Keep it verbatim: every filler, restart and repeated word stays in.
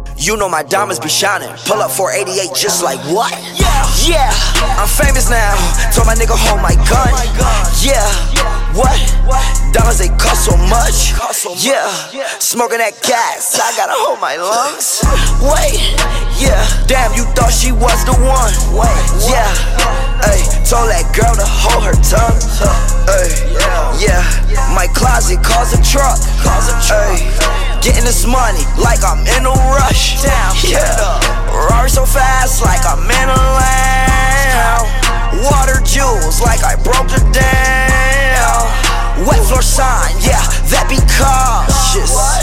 You know my diamonds be shining. Pull up four eighty-eight just like what? Yeah, I'm famous now. Told my nigga hold my gun. Yeah, what? Diamonds they cost so much. Yeah, smoking that gas, I gotta hold my lungs. Wait, yeah, damn, you thought she was the one. Yeah, ayy, told that girl to hold her tongue. Ayy, yeah, my closet calls a truck. Ayy, getting this money like I'm in a rush. Yeah, Rari so fast like I'm in a lamb. Water jewels like I broke her down. Wet floor sign, yeah, that be cautious.